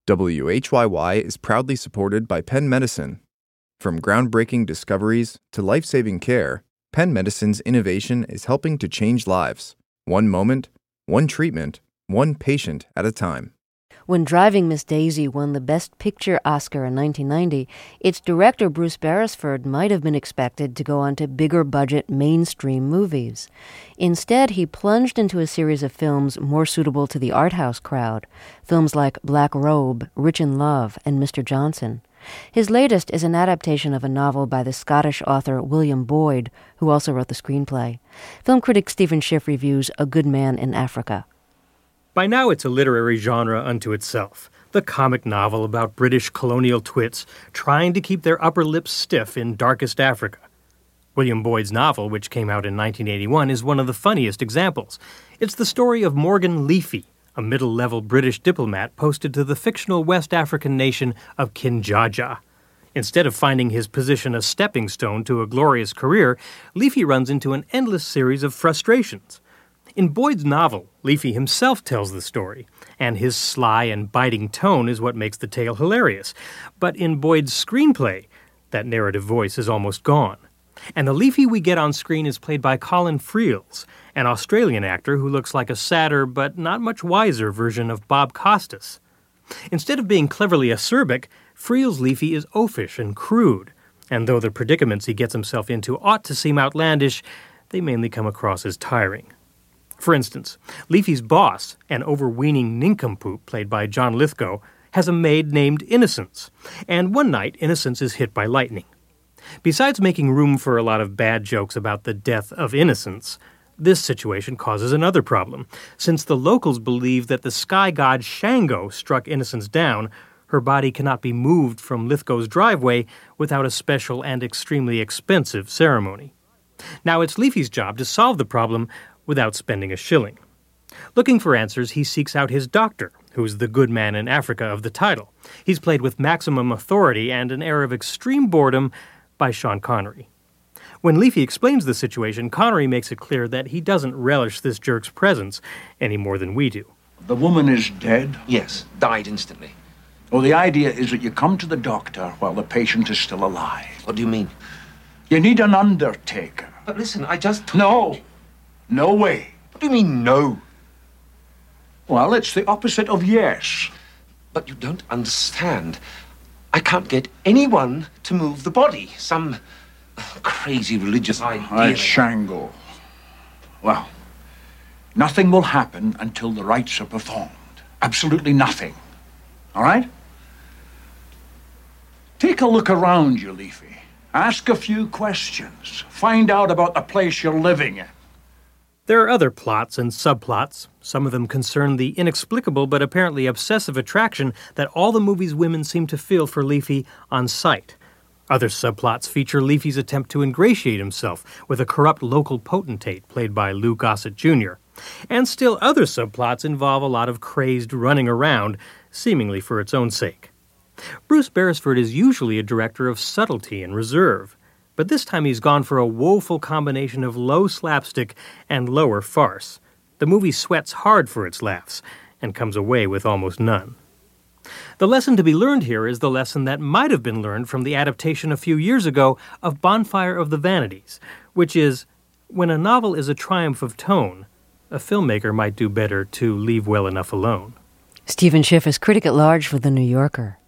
WHYY is proudly supported by Penn Medicine. From groundbreaking discoveries to life-saving care, Penn Medicine's innovation is helping to change lives. One moment, one treatment, one patient at a time. When Driving Miss Daisy won the Best Picture Oscar in 1990, its director Bruce Beresford might have been expected to go on to bigger-budget mainstream movies. Instead, he plunged into a series of films more suitable to the art house crowd, films like Black Robe, Rich in Love, and Mr. Johnson. His latest is an adaptation of a novel by the Scottish author William Boyd, who also wrote the screenplay. Film critic Stephen Schiff reviews A Good Man in Africa. By now it's a literary genre unto itself, the comic novel about British colonial twits trying to keep their upper lips stiff in darkest Africa. William Boyd's novel, which came out in 1981, is one of the funniest examples. It's the story of Morgan Leafy, a middle-level British diplomat posted to the fictional West African nation of Kinjaja. Instead of finding his position a stepping stone to a glorious career, Leafy runs into an endless series of frustrations. In Boyd's novel, Leafy himself tells the story, and his sly and biting tone is what makes the tale hilarious. But in Boyd's screenplay, that narrative voice is almost gone. And the Leafy we get on screen is played by Colin Friels, an Australian actor who looks like a sadder but not much wiser version of Bob Costas. Instead of being cleverly acerbic, Friels' Leafy is oafish and crude, and though the predicaments he gets himself into ought to seem outlandish, they mainly come across as tiring. For instance, Leafy's boss, an overweening nincompoop played by John Lithgow, has a maid named Innocence, and one night Innocence is hit by lightning. Besides making room for a lot of bad jokes about the death of Innocence, this situation causes another problem. Since the locals believe that the sky god Shango struck Innocence down, her body cannot be moved from Lithgow's driveway without a special and extremely expensive ceremony. Now it's Leafy's job to solve the problem without spending a shilling. Looking for answers, he seeks out his doctor, who's the good man in Africa of the title. He's played with maximum authority and an air of extreme boredom by Sean Connery. When Leafy explains the situation, Connery makes it clear that he doesn't relish this jerk's presence any more than we do. The woman is dead? Yes, died instantly. Well, the idea is that you come to the doctor while the patient is still alive. What do you mean? You need an undertaker. But listen, I just... No. No way. What do you mean, no? Well, it's the opposite of yes. But you don't understand. I can't get anyone to move the body. Some crazy religious idea. That's Shango. Well, nothing will happen until the rites are performed. Absolutely nothing. All right? Take a look around you, Leafy. Ask a few questions. Find out about the place you're living in. There are other plots and subplots. Some of them concern the inexplicable but apparently obsessive attraction that all the movie's women seem to feel for Leafy on sight. Other subplots feature Leafy's attempt to ingratiate himself with a corrupt local potentate played by Lou Gossett Jr. And still other subplots involve a lot of crazed running around, seemingly for its own sake. Bruce Beresford is usually a director of subtlety and reserve, but this time he's gone for a woeful combination of low slapstick and lower farce. The movie sweats hard for its laughs and comes away with almost none. The lesson to be learned here is the lesson that might have been learned from the adaptation a few years ago of Bonfire of the Vanities, which is, when a novel is a triumph of tone, a filmmaker might do better to leave well enough alone. Stephen Schiff is critic at large for The New Yorker.